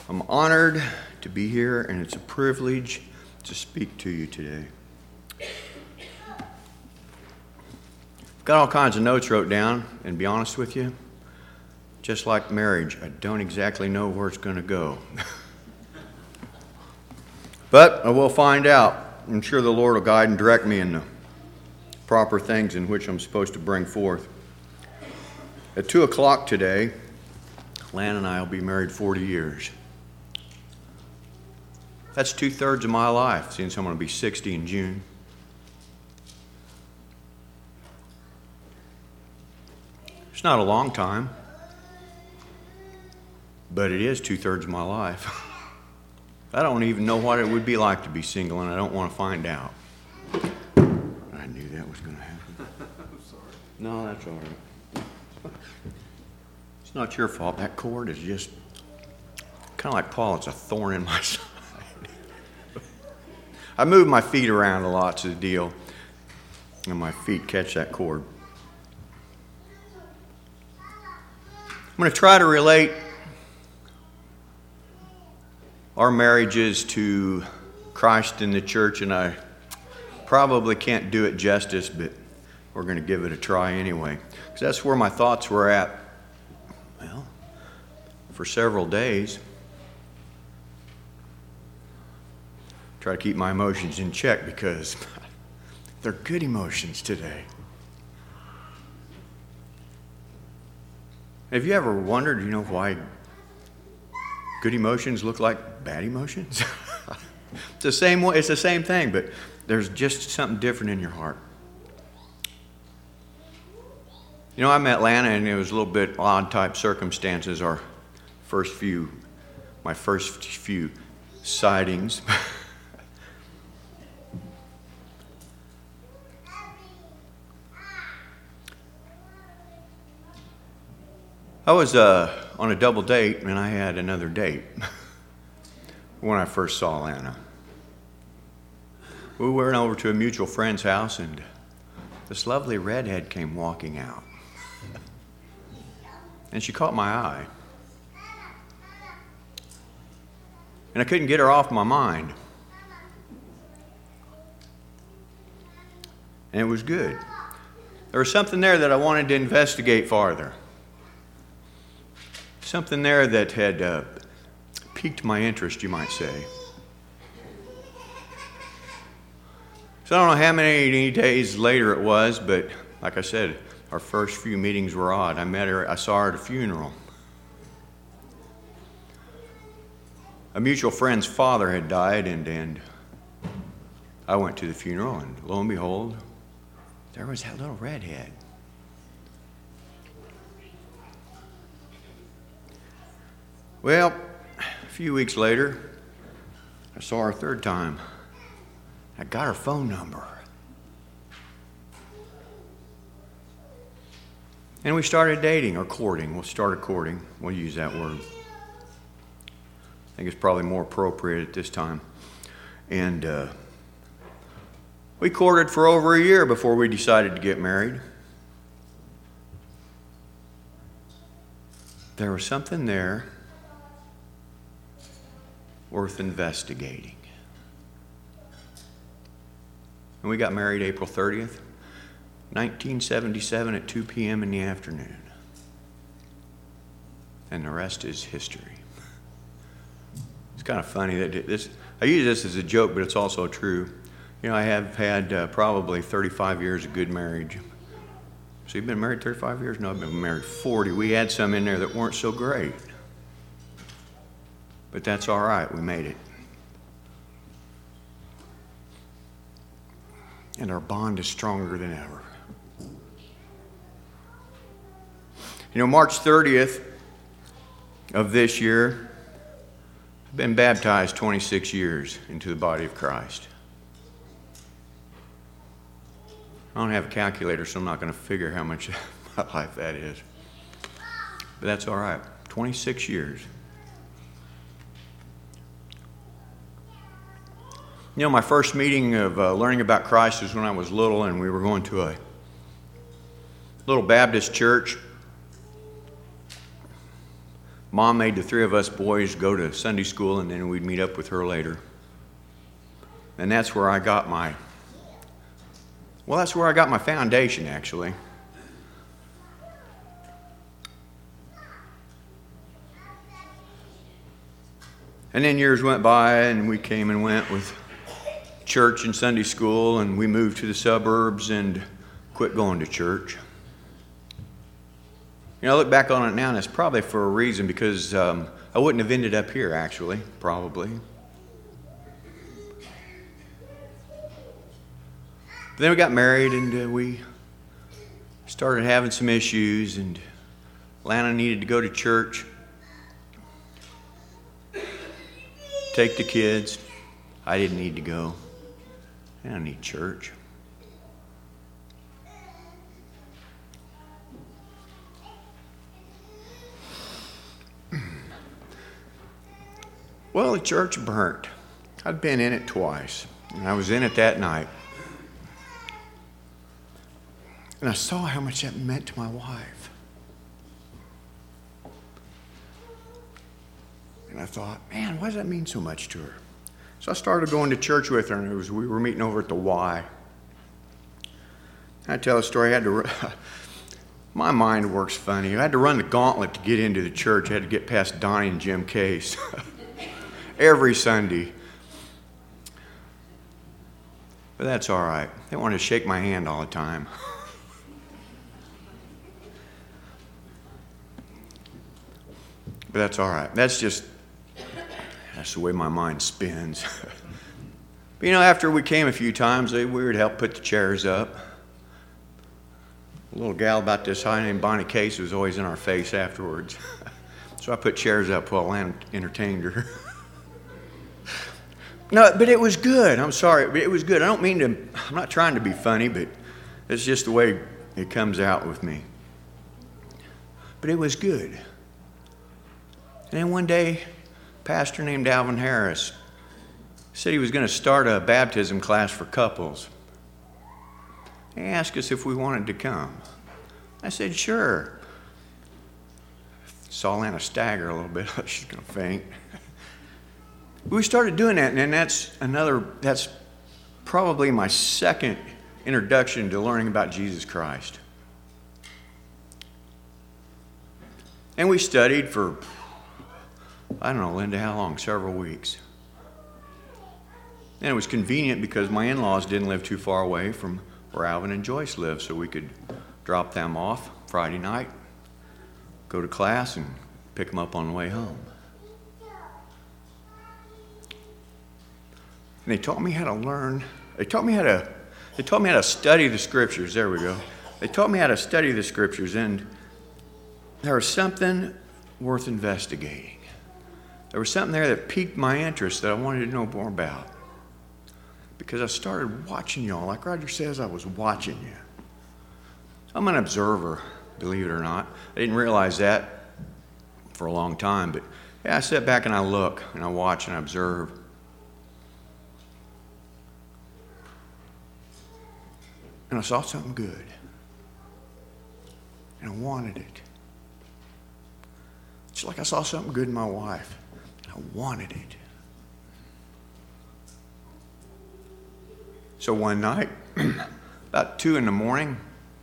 I'm honored to be here, and it's a privilege to speak to you today. I've got all kinds of notes wrote down, and to be honest with you, just like marriage, I don't exactly know where it's going to go. But I will find out. I'm sure the Lord will guide and direct me in the proper things in which I'm supposed to bring forth. At 2 o'clock today, Lan and I will be married 40 years. That's 2/3 of my life, since I'm going to be 60 in June. It's not a long time, but it is 2/3 of my life. I don't even know what it would be like to be single, and I don't want to find out. I knew that was going to happen. I'm sorry. No, that's all right. It's not your fault. That cord is just kind of like Paul. It's a thorn in my side. I move my feet around a lot to the deal, and my feet catch that cord. I'm going to try to relate our marriages to Christ and the church, and I probably can't do it justice, but we're going to give it a try anyway, because that's where my thoughts were at, well, for several days. Try to keep my emotions in check because they're good emotions today. Have you ever wondered, why good emotions look like bad emotions? It's the same way, it's the same thing, but there's just something different in your heart. I met Lana, and it was a little bit odd type circumstances. My first few sightings. I was on a double date, and I had another date when I first saw Lana. We went over to a mutual friend's house, and this lovely redhead came walking out. And she caught my eye. And I couldn't get her off my mind. And it was good. There was something there that I wanted to investigate farther. Something there that had piqued my interest, you might say. So I don't know how many days later it was, but like I said, our first few meetings were odd. I saw her at a funeral. A mutual friend's father had died, and I went to the funeral, and lo and behold, there was that little redhead. Well, a few weeks later, I saw her a third time. I got her phone number. And we started dating, or courting. We'll start courting. We'll use that word. I think it's probably more appropriate at this time. And we courted for over a year before we decided to get married. There was something there worth investigating. And we got married April 30th, 1977 at 2 p.m. in the afternoon. And the rest is history. It's kind of funny that I use this as a joke, but it's also true. I have had probably 35 years of good marriage. So you've been married 35 years? No, I've been married 40. We had some in there that weren't so great. But that's all right. We made it. And our bond is stronger than ever. March 30th of this year, I've been baptized 26 years into the body of Christ. I don't have a calculator, so I'm not going to figure how much of my life that is. But that's all right. 26 years. My first meeting of learning about Christ was when I was little, and we were going to a little Baptist church. Mom made the three of us boys go to Sunday school, and then we'd meet up with her later. And that's where I got my foundation, actually. And then years went by, and we came and went with church and Sunday school, and we moved to the suburbs and quit going to church. You know, I look back on it now, and it's probably for a reason, because I wouldn't have ended up here, actually, probably. But then we got married, and we started having some issues, and Lana needed to go to church, take the kids. I didn't need to go. I don't need church. Well, the church burnt. I'd been in it twice, and I was in it that night. And I saw how much that meant to my wife. And I thought, man, why does that mean so much to her? So I started going to church with her, and we were meeting over at the Y. I tell a story. My mind works funny. I had to run the gauntlet to get into the church. I had to get past Donnie and Jim Case every Sunday. But that's all right. They wanted to shake my hand all the time. But that's all right. That's the way my mind spins. But after we came a few times, we would help put the chairs up. A little gal about this high named Bonnie Case was always in our face afterwards. So I put chairs up while Lana entertained her. No, but it was good. I'm sorry, but it was good. I'm not trying to be funny, but it's just the way it comes out with me. But it was good. And then one day, a pastor named Alvin Harris said he was going to start a baptism class for couples. He asked us if we wanted to come. I said, sure. Saw Lana stagger a little bit. She's going to faint. We started doing that, and that's probably my second introduction to learning about Jesus Christ. And we studied for, I don't know, Linda, how long? Several weeks. And it was convenient because my in-laws didn't live too far away from where Alvin and Joyce lived, so we could drop them off Friday night, go to class, and pick them up on the way home. And they taught me how to learn. They taught me how to study the scriptures. There we go. They taught me how to study the scriptures, and there was something worth investigating. There was something there that piqued my interest that I wanted to know more about. Because I started watching y'all. Like Roger says, I was watching you. I'm an observer, believe it or not. I didn't realize that for a long time, but yeah, I sit back and I look and I watch and I observe. And I saw something good. And I wanted it. It's like I saw something good in my wife. And I wanted it. So one night, about 2 a.m,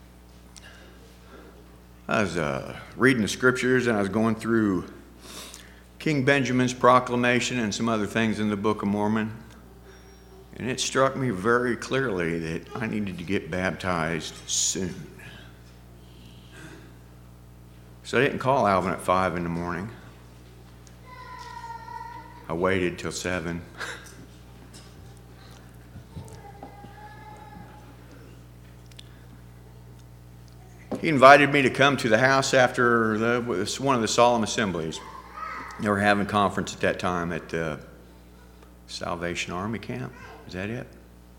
I was reading the scriptures, and I was going through King Benjamin's proclamation and some other things in the Book of Mormon. And it struck me very clearly that I needed to get baptized soon. So I didn't call Alvin at 5 a.m. I waited till 7. He invited me to come to the house after one of the solemn assemblies. They were having a conference at that time at the Salvation Army Camp. Is that it?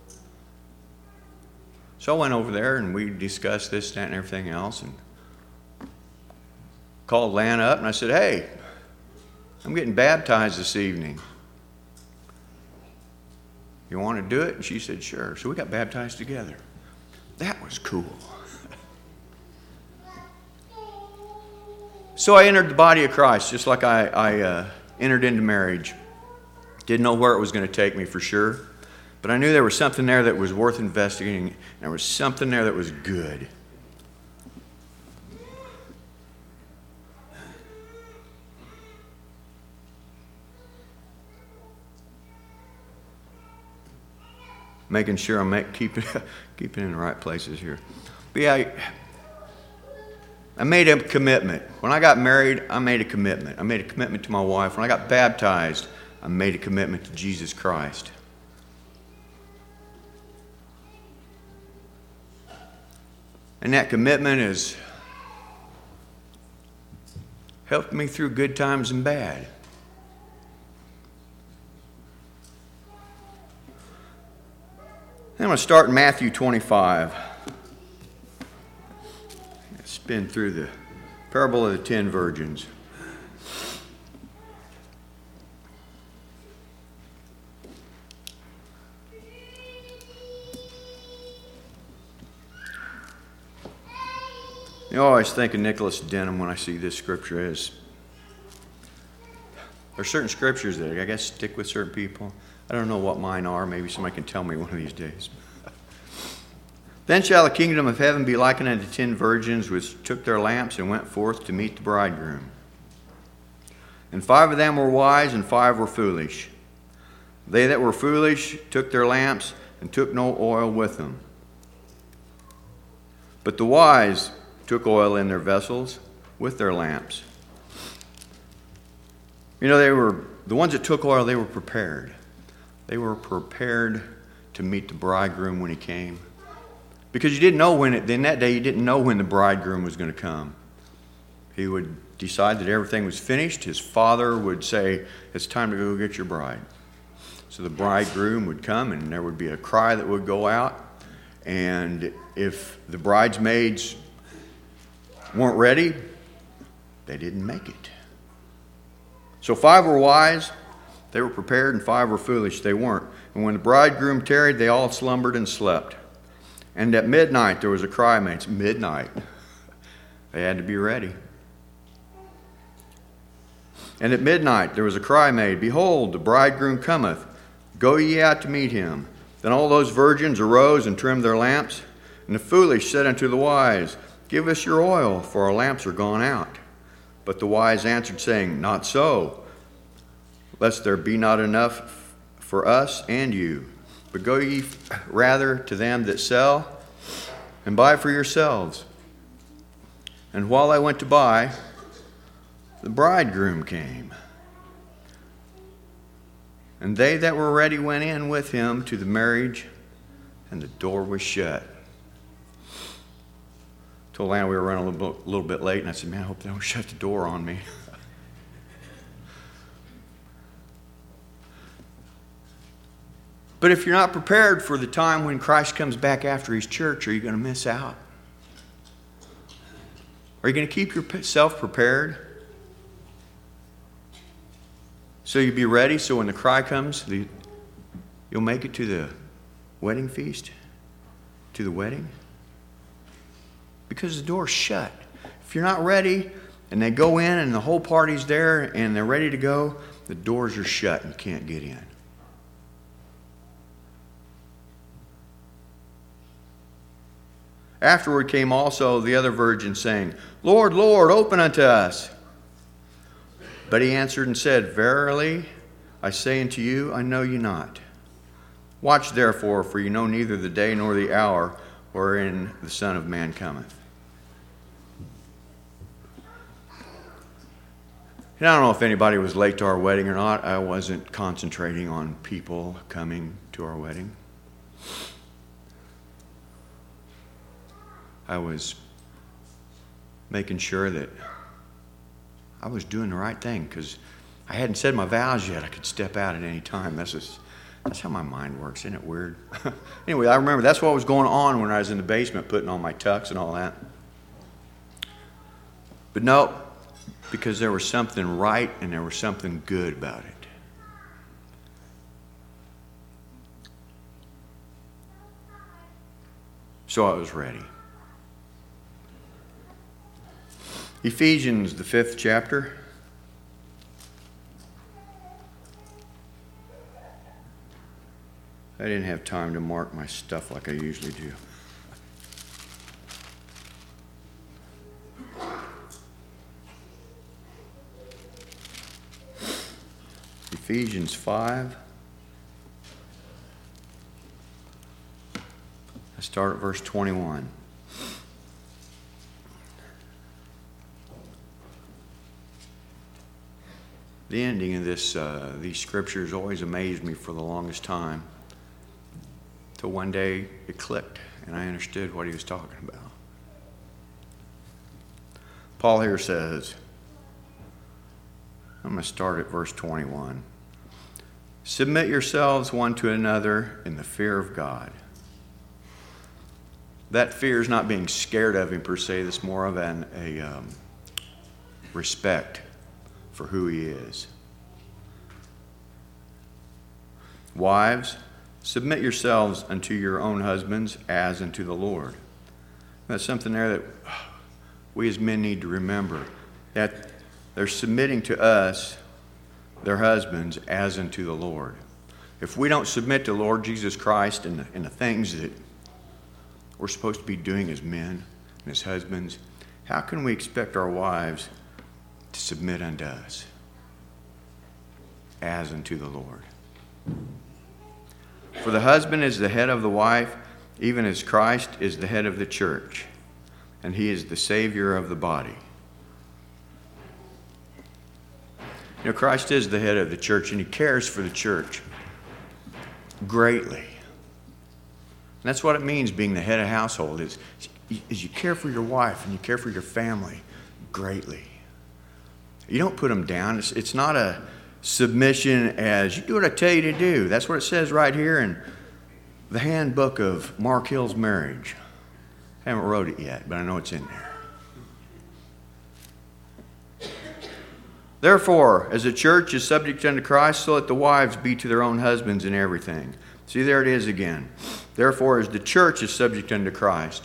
So I went over there and we discussed this, that, and everything else, and called Lana up and I said, hey, I'm getting baptized this evening. You want to do it? And she said, sure. So we got baptized together. That was cool. So I entered the body of Christ, just like I entered into marriage. Didn't know where it was going to take me for sure, but I knew there was something there that was worth investigating, and there was something there that was good. Making sure I'm keeping in the right places here. But yeah, I made a commitment. When I got married, I made a commitment. I made a commitment to my wife. When I got baptized, I made a commitment to Jesus Christ. And that commitment has helped me through good times and bad. I'm going to start in Matthew 25. Spin through the parable of the 10 virgins. You always think of Nicholas Denham when I see this scripture. There are certain scriptures that I guess stick with certain people. I don't know what mine are. Maybe somebody can tell me one of these days. Then shall the kingdom of heaven be likened unto 10 virgins which took their lamps and went forth to meet the bridegroom. And 5 of them were wise, and 5 were foolish. They that were foolish took their lamps and took no oil with them. But the wise took oil in their vessels with their lamps. You know, the ones that took oil, they were prepared. They were prepared to meet the bridegroom when he came. Because you didn't know in that day, you didn't know when the bridegroom was going to come. He would decide that everything was finished. His father would say, it's time to go get your bride. So the bridegroom would come, and there would be a cry that would go out. And if the bridesmaids weren't ready, they didn't make it. So 5 were wise, they were prepared, and 5 were foolish, they weren't. And when the bridegroom tarried, they all slumbered and slept. And at midnight there was a cry made. It's midnight. They had to be ready. And at midnight there was a cry made, Behold, the bridegroom cometh. Go ye out to meet him. Then all those virgins arose and trimmed their lamps. And the foolish said unto the wise, Give us your oil, for our lamps are gone out. But the wise answered, saying, Not so, lest there be not enough for us and you. But go ye rather to them that sell, and buy for yourselves. And while I went to buy, the bridegroom came. And they that were ready went in with him to the marriage, and the door was shut. Told Lana we were running a little bit late, and I said, man, I hope they don't shut the door on me. But if you're not prepared for the time when Christ comes back after his church, are you going to miss out? Are you going to keep yourself prepared? So you'll be ready, so when the cry comes, you'll make it to the wedding feast, to the wedding? Because the door's shut. If you're not ready, and they go in and the whole party's there and they're ready to go, the doors are shut and you can't get in. Afterward came also the other virgins, saying, Lord, Lord, open unto us. But he answered and said, Verily, I say unto you, I know you not. Watch therefore, for you know neither the day nor the hour wherein the Son of Man cometh. And I don't know if anybody was late to our wedding or not. I wasn't concentrating on people coming to our wedding. I was making sure that I was doing the right thing because I hadn't said my vows yet. I could step out at any time. That's how my mind works. Isn't it weird? Anyway, I remember that's what was going on when I was in the basement putting on my tux and all that. But no, because there was something right and there was something good about it. So I was ready. Ephesians, the 5th chapter. I didn't have time to mark my stuff like I usually do. Ephesians 5. I start at verse 21. The ending of these scriptures always amazed me for the longest time. Till one day it clicked and I understood what he was talking about. Paul here says, I'm going to start at verse 21. Submit yourselves one to another in the fear of God. That fear is not being scared of him per se. It's more of a respect for who he is. Wives, submit yourselves unto your own husbands as unto the Lord. That's something there that we as men need to remember. That they're submitting to us, their husbands, as unto the Lord. If we don't submit to Lord Jesus Christ and the things that we're supposed to be doing as men and as husbands, how can we expect our wives to submit unto us as unto the Lord? For the husband is the head of the wife, even as Christ is the head of the church, and he is the Savior of the body. You know, Christ is the head of the church, and he cares for the church greatly. And that's what it means, being the head of household, is you care for your wife and you care for your family greatly. You don't put them down. It's not a submission as, you do what I tell you to do. That's what it says right here in the handbook of Mark Hill's marriage. I haven't wrote it yet, but I know it's in there. Therefore, as the church is subject unto Christ, so let the wives be to their own husbands in everything. See, there it is again. Therefore, as the church is subject unto Christ.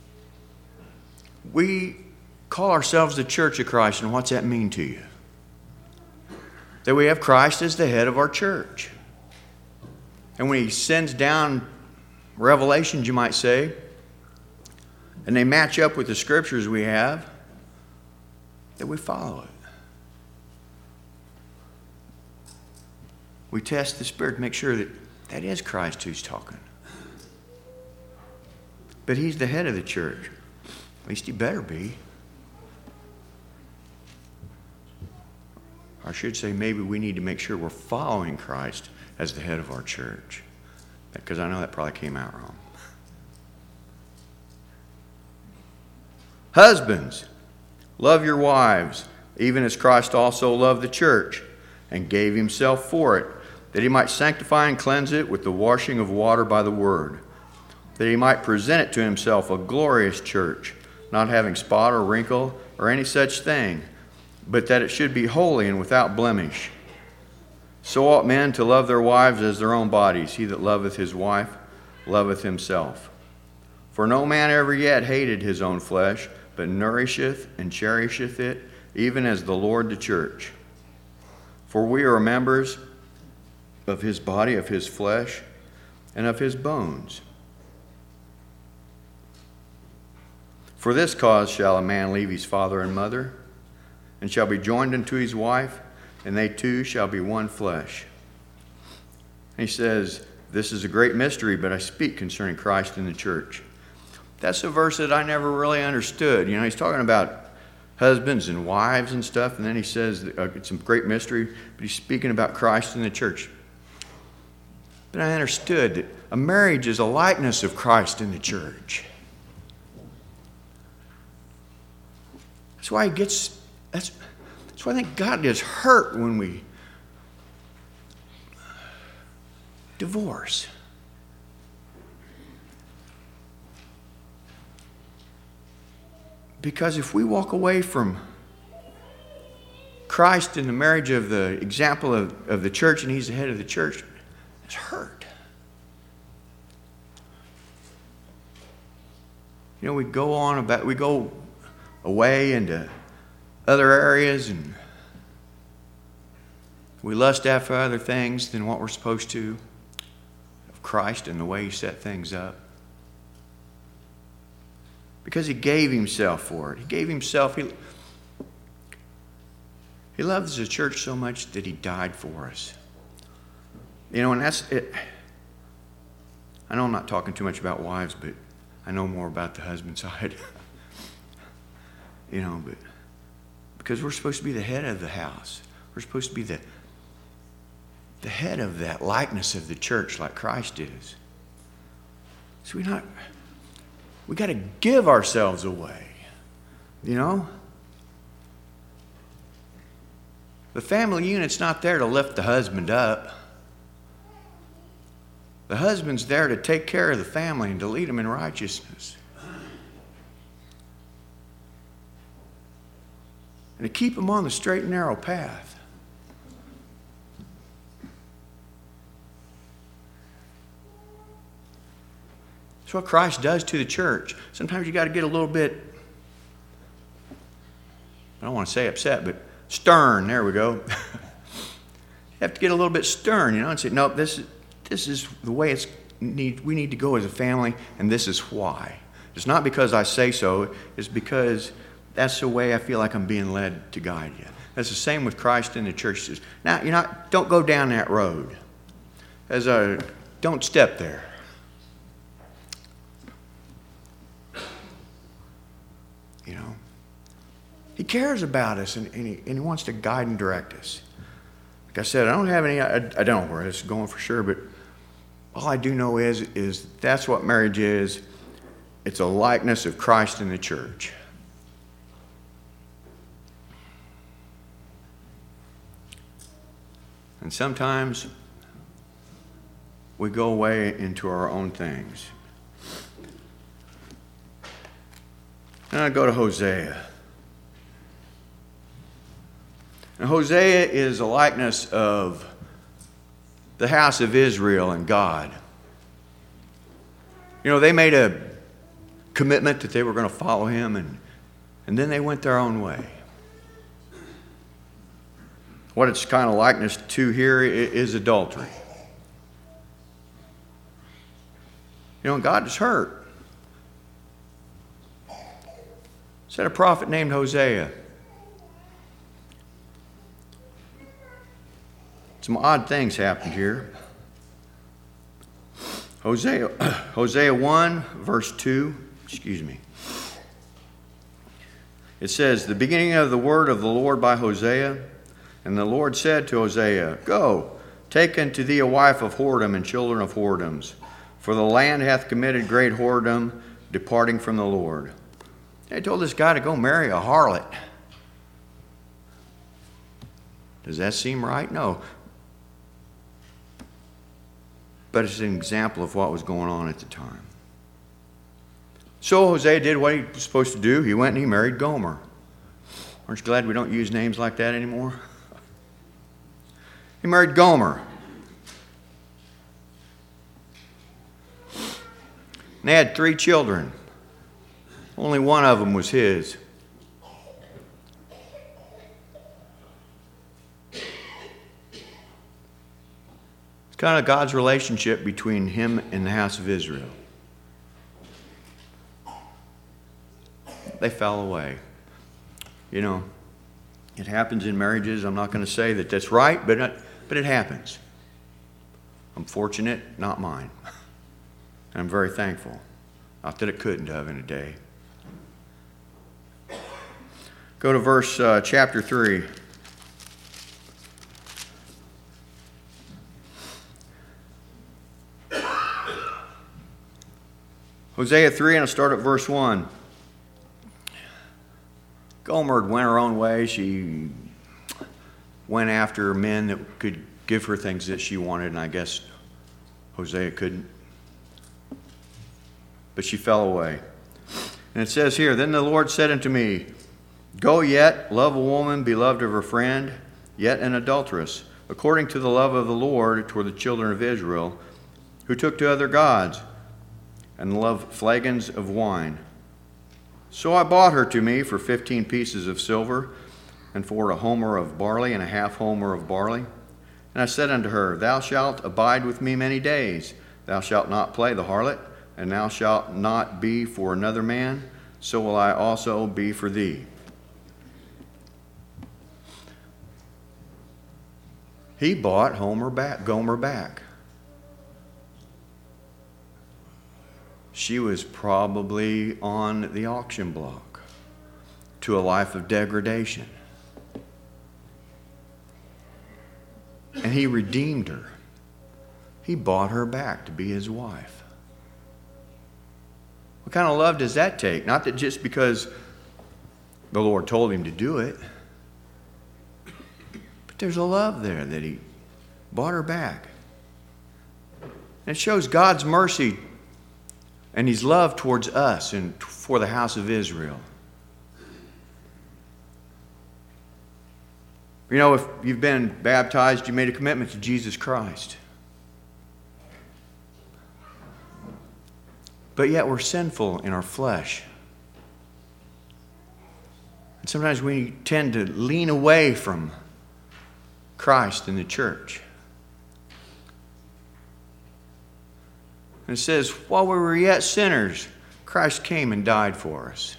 We call ourselves the church of Christ, and what's that mean to you? That we have Christ as the head of our church. And when he sends down revelations, you might say, and they match up with the scriptures we have, that we follow it. We test the Spirit to make sure that that is Christ who's talking. But he's the head of the church. At least he better be. I should say maybe we need to make sure we're following Christ as the head of our church. Because I know that probably came out wrong. Husbands, love your wives, even as Christ also loved the church and gave himself for it, that he might sanctify and cleanse it with the washing of water by the word, that he might present it to himself a glorious church, not having spot or wrinkle or any such thing, but that it should be holy and without blemish. So ought men to love their wives as their own bodies. He that loveth his wife loveth himself. For no man ever yet hated his own flesh, but nourisheth and cherisheth it, even as the Lord the church. For we are members of his body, of his flesh, and of his bones. For this cause shall a man leave his father and mother, and shall be joined unto his wife, and they two shall be one flesh. And he says, this is a great mystery, but I speak concerning Christ and the church. That's a verse that I never really understood. You know, he's talking about husbands and wives and stuff, and then he says it's a great mystery, but he's speaking about Christ and the church. But I understood that a marriage is a likeness of Christ in the church. That's why that's why I think God gets hurt when we divorce. Because if we walk away from Christ in the marriage of the example of the church, and he's the head of the church, it's hurt. You know, we go away into other areas, and we lust after other things than what we're supposed to of Christ and the way He set things up. Because He gave Himself for it. He gave Himself. He loves the church so much that He died for us. You know, and that's it. I know I'm not talking too much about wives, but I know more about the husband side. You know, but because we're supposed to be the head of the house. We're supposed to be the head of that likeness of the church like Christ is. So we got to give ourselves away, you know? The family unit's not there to lift the husband up. The husband's there to take care of the family and to lead them in righteousness. And to keep them on the straight and narrow path. That's what Christ does to the church. Sometimes you got to get a little bit, I don't want to say upset, but stern. There we go. You have to get a little bit stern, you know, and say, no, this is the way we need to go as a family, and this is why. It's not because I say so. It's because that's the way I feel like I'm being led to guide you. That's the same with Christ and the church. Now, don't go down that road. Don't step there. You know, He cares about us, and He wants to guide and direct us. Like I said, I don't know where this is going for sure, but all I do know is that's what marriage is. It's a likeness of Christ in the church. And sometimes we go away into our own things. And I go to Hosea. And Hosea is a likeness of the house of Israel and God. You know, they made a commitment that they were going to follow Him, and then they went their own way. What it's kind of likeness to here is adultery. You know, God is hurt. Said a prophet named Hosea. Some odd things happened here. Hosea 1, verse 2, It says, the beginning of the word of the Lord by Hosea. And the Lord said to Hosea, go, take unto thee a wife of whoredom and children of whoredoms, for the land hath committed great whoredom, departing from the Lord. They told this guy to go marry a harlot. Does that seem right? No. But it's an example of what was going on at the time. So Hosea did what he was supposed to do. He went and he married Gomer. Aren't you glad we don't use names like that anymore? He married Gomer. And they had 3 children. Only one of them was his. It's kind of God's relationship between Him and the house of Israel. They fell away. You know, it happens in marriages. I'm not going to say that that's right, but it happens. I'm fortunate, not mine. And I'm very thankful. Not that it couldn't have in a day. Go to verse chapter 3. Hosea 3, and I'll start at verse 1. Gomer went her own way. She went after men that could give her things that she wanted, and I guess Hosea couldn't. But she fell away. And it says here, then the Lord said unto me, go yet, love a woman beloved of her friend, yet an adulteress, according to the love of the Lord toward the children of Israel, who took to other gods, and loved flagons of wine. So I bought her to me for 15 pieces of silver, and for a homer of barley, and a half homer of barley. And I said unto her, Thou shalt abide with me many days. Thou shalt not play the harlot, and thou shalt not be for another man. So will I also be for thee. He bought Gomer back. She was probably on the auction block to a life of degradation. And he redeemed her. He bought her back to be his wife. What kind of love does that take? Not that just because the Lord told him to do it, but there's a love there that he bought her back. And it shows God's mercy and his love towards us and for the house of Israel. You know, if you've been baptized, you made a commitment to Jesus Christ. But yet we're sinful in our flesh. And sometimes we tend to lean away from Christ and the church. And it says, while we were yet sinners, Christ came and died for us.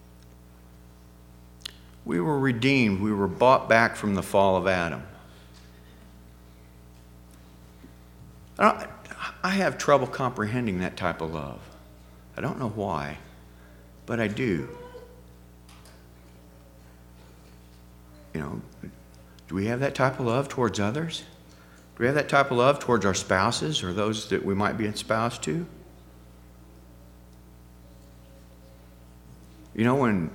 We were redeemed. We were bought back from the fall of Adam. I have trouble comprehending that type of love. I don't know why, but I do. You know, do we have that type of love towards others? Do we have that type of love towards our spouses or those that we might be espoused to? You know, when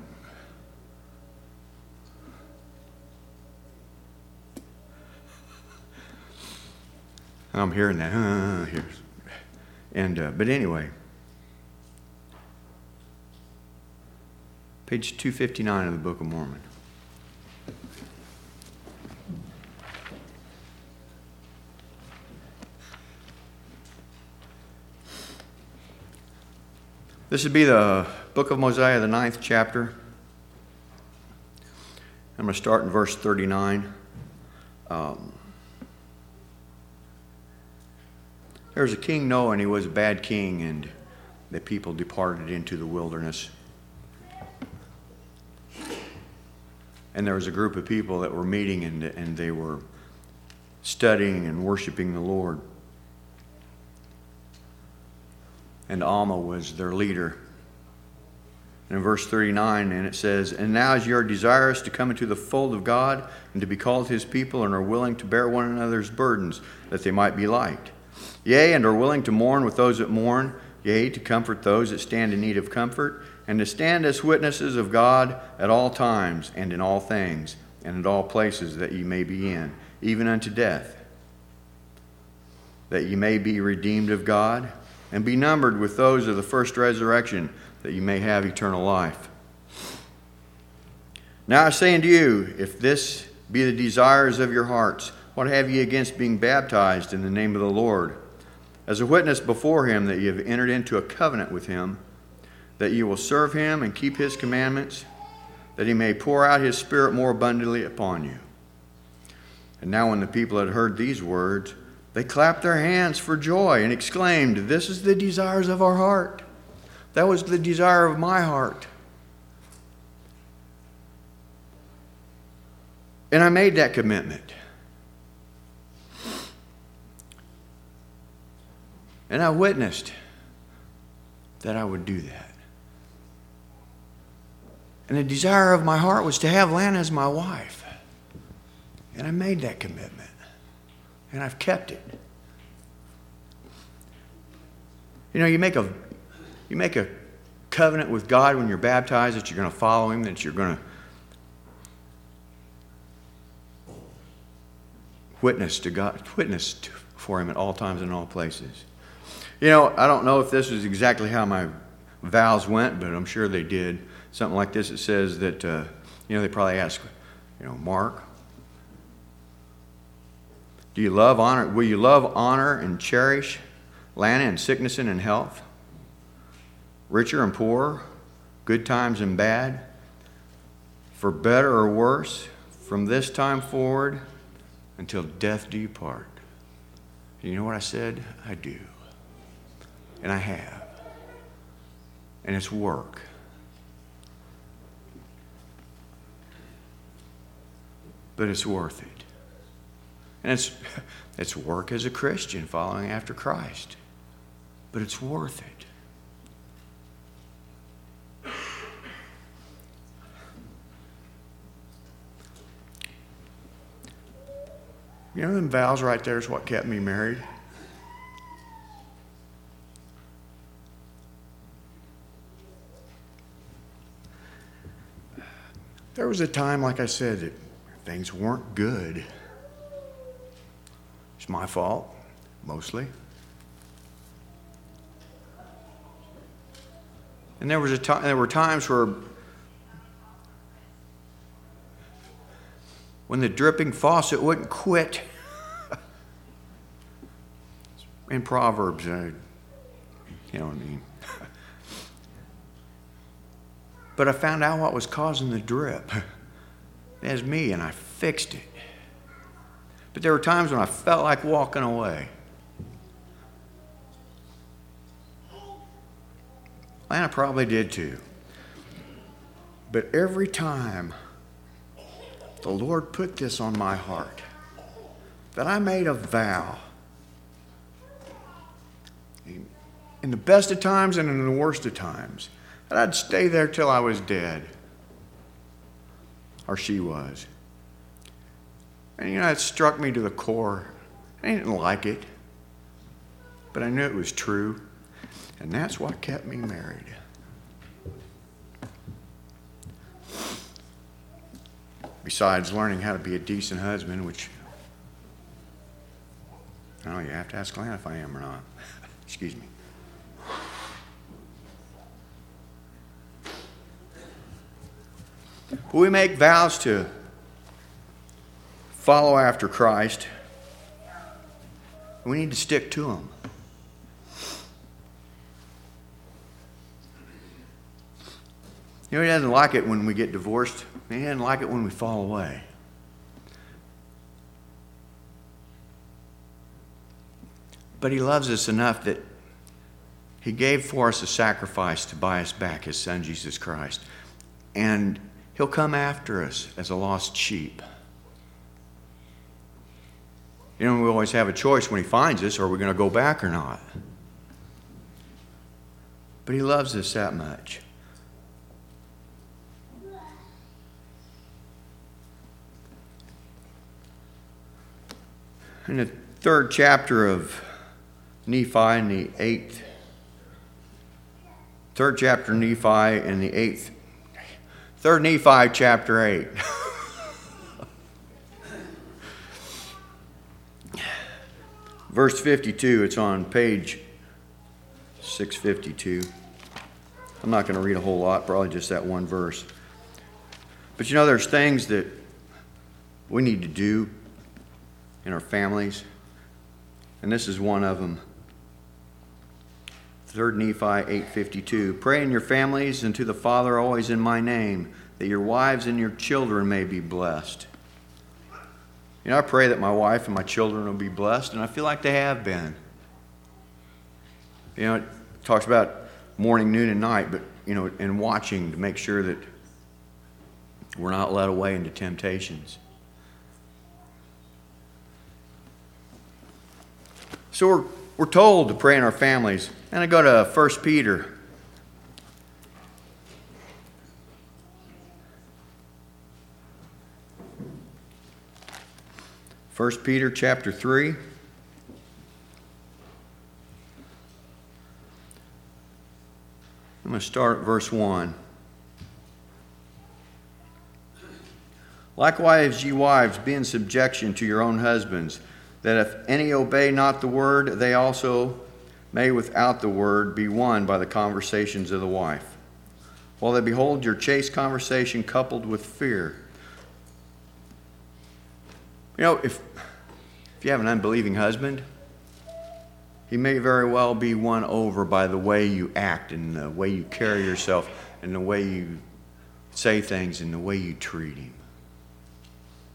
I'm hearing that, but anyway, page 259 of the Book of Mormon. This would be the book of Mosiah, the 9th chapter. I'm going to start in verse 39. There was a king Noah, and he was a bad king, and the people departed into the wilderness. And there was a group of people that were meeting, and they were studying and worshiping the Lord. And Alma was their leader. And in verse 39, and it says, And now as you are desirous to come into the fold of God, and to be called his people, and are willing to bear one another's burdens, that they might be liked. Yea, and are willing to mourn with those that mourn, yea, to comfort those that stand in need of comfort, and to stand as witnesses of God at all times, and in all things, and in all places that ye may be in, even unto death, that ye may be redeemed of God, and be numbered with those of the first resurrection, that you may have eternal life. Now I say unto you, if this be the desires of your hearts, what have ye against being baptized in the name of the Lord, as a witness before him that ye have entered into a covenant with him, that ye will serve him and keep his commandments, that he may pour out his Spirit more abundantly upon you. And now when the people had heard these words, they clapped their hands for joy and exclaimed, This is the desires of our heart. That was the desire of my heart. And I made that commitment. And I witnessed that I would do that. And the desire of my heart was to have Lana as my wife. And I made that commitment. And I've kept it. You know, you make a covenant with God when you're baptized that you're going to follow him, that you're going to witness to God, for him at all times and all places. You know, I don't know if this is exactly how my vows went, but I'm sure they did. Something like this. It says that, they probably ask, Mark, will you love, honor, and cherish Lana in sickness and in health, richer and poorer, good times and bad, for better or worse, from this time forward until death do you part. And you know what I said? I do. And I have. And it's work. But it's worth it. And it's work as a Christian following after Christ. But it's worth it. You know, them vows right there is what kept me married. There was a time, like I said, that things weren't good. It's my fault, mostly. And there were times where when the dripping faucet wouldn't quit. In Proverbs, you know what I mean. But I found out what was causing the drip. It was me, and I fixed it. But there were times when I felt like walking away. And I probably did too. But every time the Lord put this on my heart, that I made a vow, in the best of times and in the worst of times, that I'd stay there till I was dead. Or she was. And you know, it struck me to the core. I didn't like it. But I knew it was true. And that's what kept me married. Besides learning how to be a decent husband, which, I don't know, you have to ask Glenn if I am or not. Excuse me. When we make vows to follow after Christ, we need to stick to them. You know, he doesn't like it when we get divorced. He doesn't like it when we fall away. But he loves us enough that he gave for us a sacrifice to buy us back, his son, Jesus Christ. And he'll come after us as a lost sheep. You know, we always have a choice when he finds us, are we going to go back or not? But he loves us that much. In the third chapter of Nephi, in the third chapter of Nephi, in the 3rd Nephi, chapter 8. Verse 52, it's on page 652. I'm not going to read a whole lot, probably just that one verse. But you know, there's things that we need to do in our families, and this is one of them. 3rd Nephi 8:52. Pray in your families and to the Father always in my name, that your wives and your children may be blessed. You know, I pray that my wife and my children will be blessed, and I feel like they have been. You know, it talks about morning, noon, and night, but, you know, and watching to make sure that we're not led away into temptations. So we're told to pray in our families. And I go to 1 Peter. First Peter chapter 3. I'm going to start at verse 1. Likewise, ye wives, be in subjection to your own husbands, that if any obey not the word, they also may without the word be won by the conversations of the wife, while they behold your chaste conversation coupled with fear. You know, if you have an unbelieving husband, he may very well be won over by the way you act and the way you carry yourself and the way you say things and the way you treat him.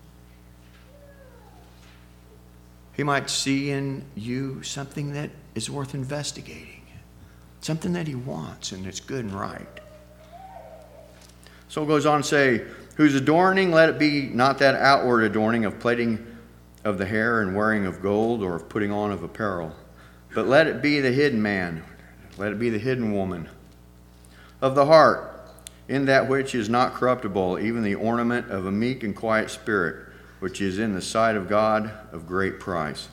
He might see in you something that is worth investigating, something that he wants and it's good and right. So it goes on to say, whose adorning, let it be not that outward adorning of plaiting of the hair and wearing of gold or of putting on of apparel, but let it be the hidden man, let it be the hidden woman of the heart, in that which is not corruptible, even the ornament of a meek and quiet spirit, which is in the sight of God of great price.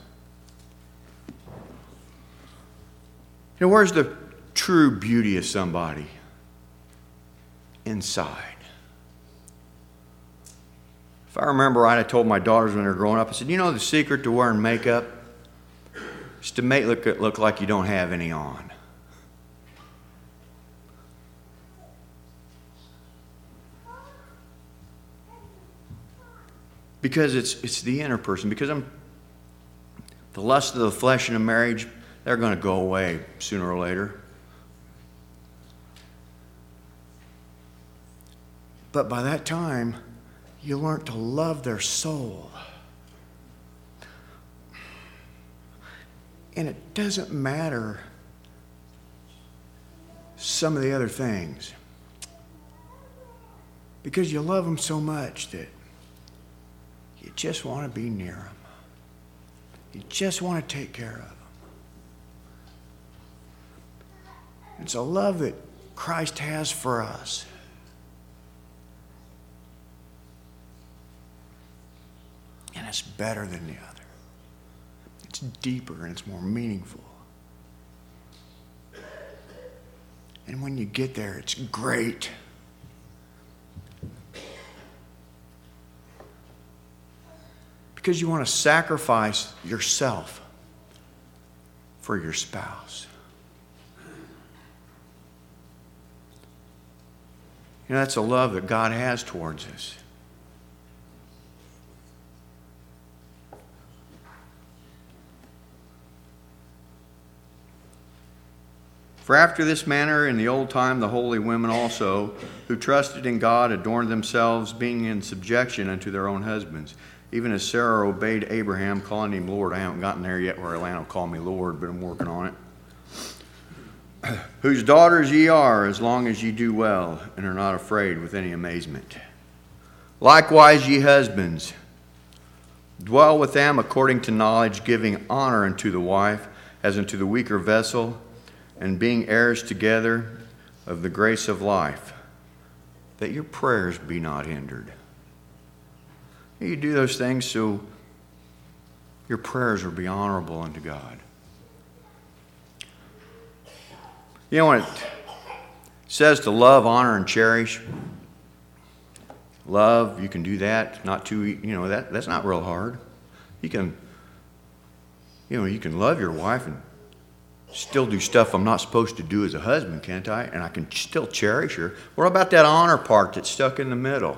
You know, where's the true beauty of somebody? Inside. If I remember right, I told my daughters when they were growing up, I said, you know the secret to wearing makeup is to make it look like you don't have any on. Because it's the inner person. Because the lust of the flesh in a marriage, they're going to go away sooner or later. But by that time, you learn to love their soul. And it doesn't matter some of the other things. Because you love them so much that you just want to be near them. You just want to take care of them. It's a love that Christ has for us. And it's better than the other. It's deeper and it's more meaningful. And when you get there, it's great. Because you want to sacrifice yourself for your spouse. You know, that's a love that God has towards us. For after this manner in the old time the holy women also, who trusted in God, adorned themselves, being in subjection unto their own husbands, even as Sarah obeyed Abraham, calling him Lord. I haven't gotten there yet where Alana will call me Lord, but I'm working on it. Whose daughters ye are, as long as ye do well, and are not afraid with any amazement. Likewise, ye husbands, dwell with them according to knowledge, giving honor unto the wife, as unto the weaker vessel, and being heirs together of the grace of life, that your prayers be not hindered. You do those things so your prayers will be honorable unto God. You know, when it says to love, honor, and cherish, love, you can do that. Not too, that's not real hard. You can love your wife and still do stuff I'm not supposed to do as a husband, can't I? And I can still cherish her. What about that honor part that's stuck in the middle?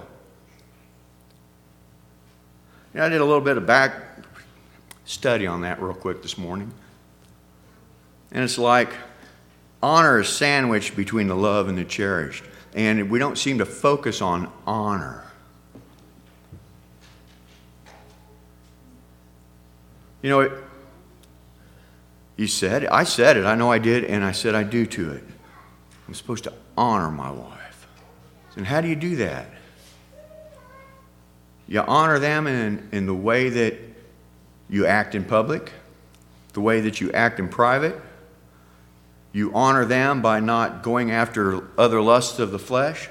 You know, I did a little bit of back study on that real quick this morning. And it's like honor is sandwiched between the love and the cherished. And we don't seem to focus on honor. You know, I said it, I know I did, and I said I do to it. I'm supposed to honor my wife. And how do you do that? You honor them in the way that you act in public, the way that you act in private. You honor them by not going after other lusts of the flesh,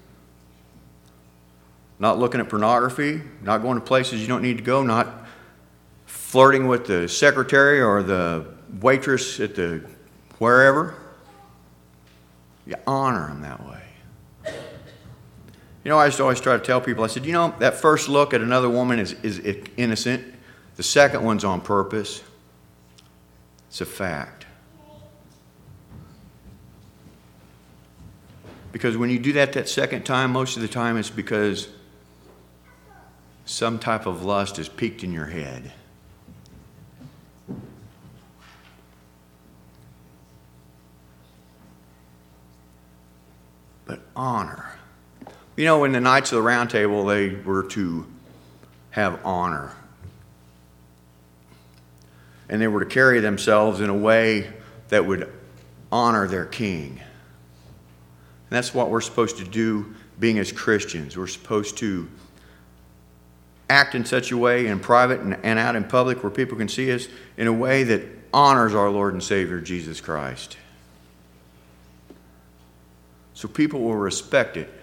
not looking at pornography, not going to places you don't need to go, not flirting with the secretary or the waitress at the wherever. You honor them that way. You know, I used to always try to tell people, I said, that first look at another woman is innocent. The second one's on purpose. It's a fact. Because when you do that second time, most of the time it's because some type of lust is peaked in your head. But honor. You know, in the Knights of the Round Table, they were to have honor. and they were to carry themselves in a way that would honor their king. And that's what we're supposed to do being as Christians. We're supposed to act in such a way in private and out in public where people can see us in a way that honors our Lord and Savior Jesus Christ. So people will respect it.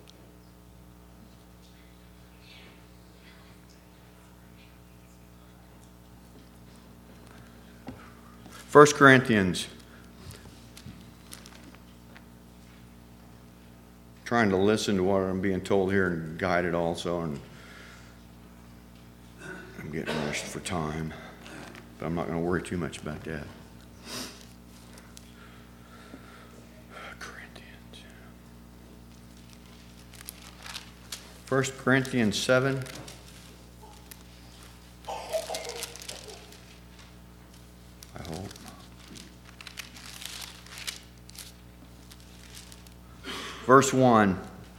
First Corinthians. Trying to listen to what I'm being told here and guide it also, and I'm getting rushed for time, but I'm not going to worry too much about that. Corinthians. 1 Corinthians 7. I hope. Verse 1.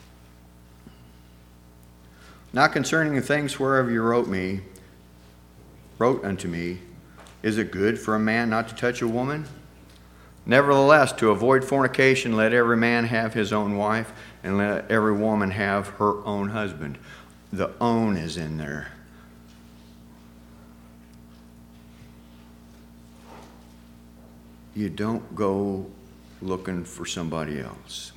Now concerning the things whereof you wrote unto me, is it good for a man not to touch a woman? Nevertheless, to avoid fornication, let every man have his own wife, and let every woman have her own husband. The own is in there. You don't go looking for somebody else.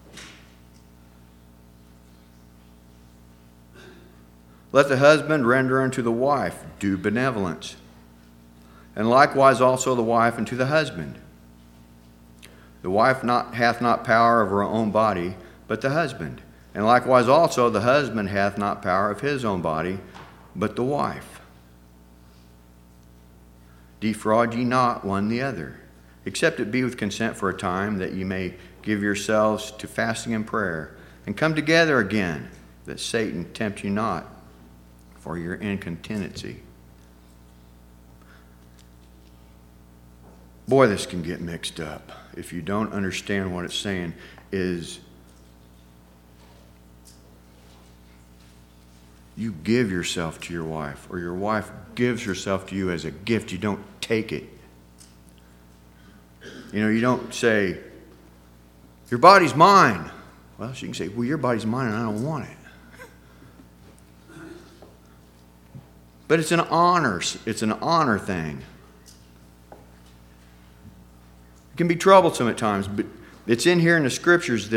Let the husband render unto the wife due benevolence, and likewise also the wife unto the husband. The wife hath not power of her own body, but the husband. And likewise also the husband hath not power of his own body, but the wife. Defraud ye not one the other, except it be with consent for a time, that ye may give yourselves to fasting and prayer, and come together again, that Satan tempt you not for your incontinency. Boy, this can get mixed up if you don't understand what it's saying is you give yourself to your wife, or your wife gives herself to you as a gift. You don't take it. You know, you don't say, your body's mine. Well, she can say, well, your body's mine and I don't want it. But it's an honor thing. It can be troublesome at times, but it's in here in the scriptures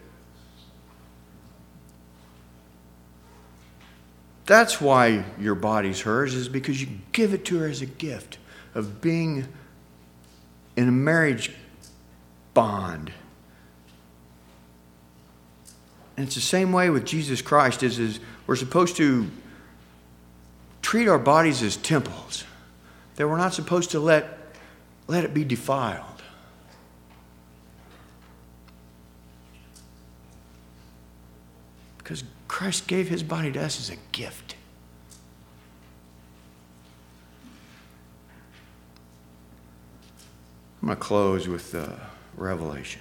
that's why your body's hers, is because you give it to her as a gift of being in a marriage bond. And it's the same way with Jesus Christ, is we're supposed to treat our bodies as temples, that we're not supposed to let it be defiled. Because Christ gave his body to us as a gift. I'm going to close with Revelation.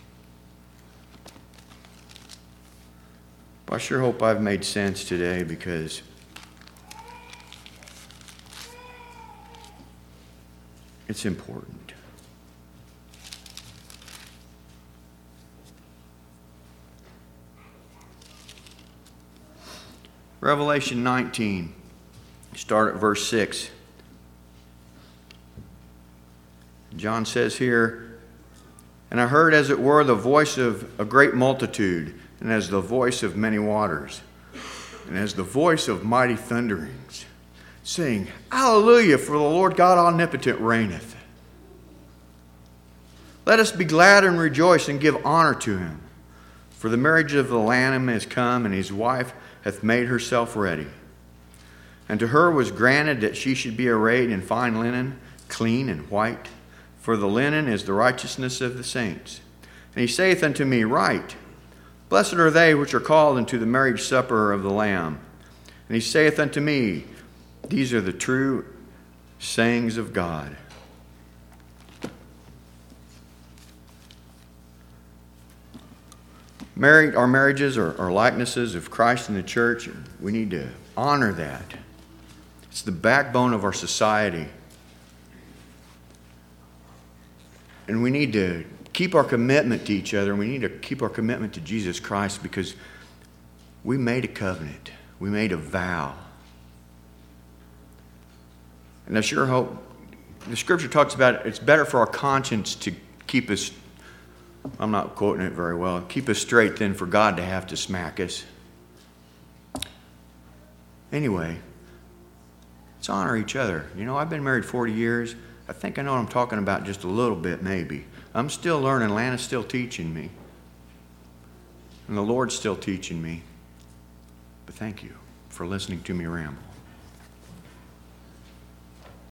I sure hope I've made sense today, because it's important. Revelation 19, start at verse 6. John says here, and I heard as it were the voice of a great multitude, and as the voice of many waters, and as the voice of mighty thunderings, saying, Hallelujah, for the Lord God omnipotent reigneth. Let us be glad and rejoice and give honor to him. For the marriage of the Lamb is come, and his wife hath made herself ready. And to her was granted that she should be arrayed in fine linen, clean and white. For the linen is the righteousness of the saints. And he saith unto me, Write, blessed are they which are called into the marriage supper of the Lamb. And he saith unto me, These are the true sayings of God. Our marriages are likenesses of Christ and the church. We need to honor that. It's the backbone of our society. And we need to keep our commitment to each other, and we need to keep our commitment to Jesus Christ, because we made a covenant. We made a vow. And I sure hope, the Scripture talks about it's better for our conscience to keep us, I'm not quoting it very well, keep us straight than for God to have to smack us. Anyway, let's honor each other. You know, I've been married 40 years. I think I know what I'm talking about just a little bit, maybe. I'm still learning. Lana's still teaching me. And the Lord's still teaching me. But thank you for listening to me ramble.